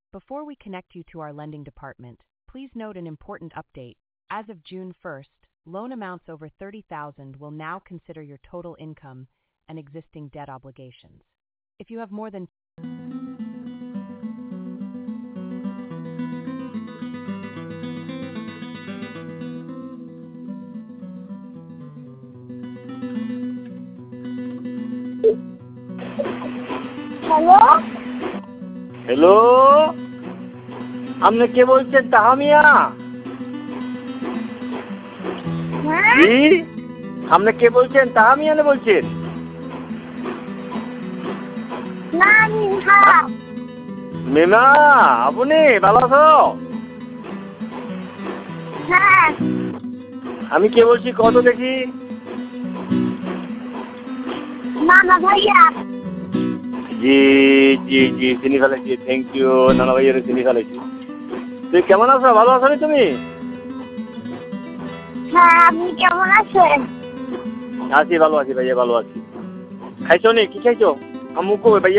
Before we connect you to our lending department, please note an important update. As of June 1st, loan amounts over $30,000 will now consider your total income and existing debt obligations. If you have more than hello hello, আপনি কে বলছেন? তাহামিয়া? হ্যাঁ জি, আপনি কে বলছেন? তাহামিয়া না বলছেন? না মিঠা মিমা, আপনি ভালো আছো? হ্যাঁ আমি কে বলছি কত দেখি? নানা ভাইয়া জি জি জি, চিনি ফেলেছি। থ্যাংক ইউ, নানা ভাইয়ের চিনি ফেলেছি। তুই কেমন আছো? ভালো আছো তুমি? হ্যাঁ আপনি কেমন আছেন? আছি, ভালো আছি ভাইয়া, ভালো আছি। খাইছো নি? কি খাইছো? আম্মু কই ভাইয়া?